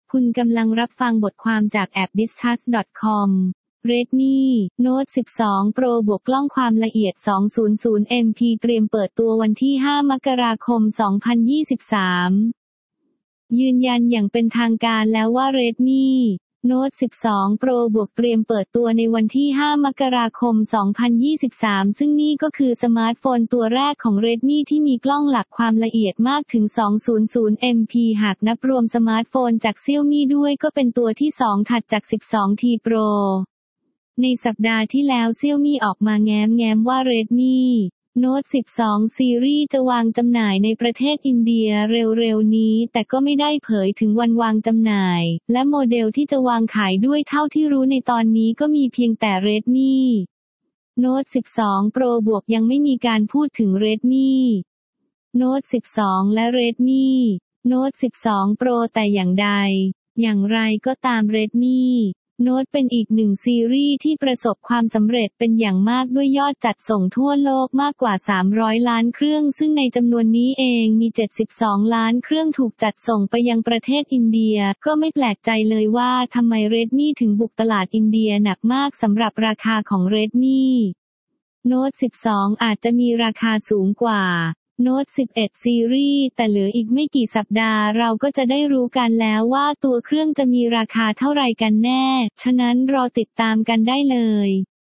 คุณกำลังรับฟังบทความจากแอป discuss.com Redmi Note 12 Pro บวกกล้องความละเอียด 200 MP เตรียมเปิดตัววันที่ 5 มกราคม 2023 ยืนยันอย่างเป็นทางการแล้วว่า Redmi Note 12 Pro บวกเตรียมเปิดตัวในวันที่ 5 มกราคม 2023 ซึ่งนี่ก็คือสมาร์ทโฟนตัวแรกของ Redmi ที่มีกล้องหลักความละเอียดมากถึง 200 MP หากนับรวมสมาร์ทโฟนจาก Xiaomi ด้วยก็เป็นตัวที่ 2 ถัดจาก 12T Pro ในสัปดาห์ที่แล้ว Xiaomi ออกมาแง้มว่า Redmi Note 12 ซีรีส์จะวางจำหน่ายในประเทศอินเดียเร็วๆนี้แต่ก็ไม่ได้เผยถึงวันวางจำหน่ายและโมเดลที่จะวางขายด้วยเท่าที่รู้ในตอนนี้ก็มีเพียงแต่ Redmi Note 12 Pro บวกยังไม่มีการพูดถึง Redmi Note 12 และ Redmi Note 12 Pro แต่อย่างใดอย่างไรก็ตาม Redmi Note เป็นอีกหนึ่งซีรีส์ที่ประสบความสำเร็จเป็นอย่างมากด้วยยอดจัดส่งทั่วโลกมากกว่า300ล้านเครื่องซึ่งในจำนวนนี้เองมี72ล้านเครื่องถูกจัดส่งไปยังประเทศอินเดียก็ไม่แปลกใจเลยว่าทำไม Redmi ถึงบุกตลาดอินเดียหนักมากสำหรับราคาของ Redmi Note 12 อาจจะมีราคาสูงกว่าNote 11 ซีรีส์แต่เหลืออีกไม่กี่สัปดาห์เราก็จะได้รู้กันแล้วว่าตัวเครื่องจะมีราคาเท่าไหร่กันแน่ฉะนั้นรอติดตามกันได้เลย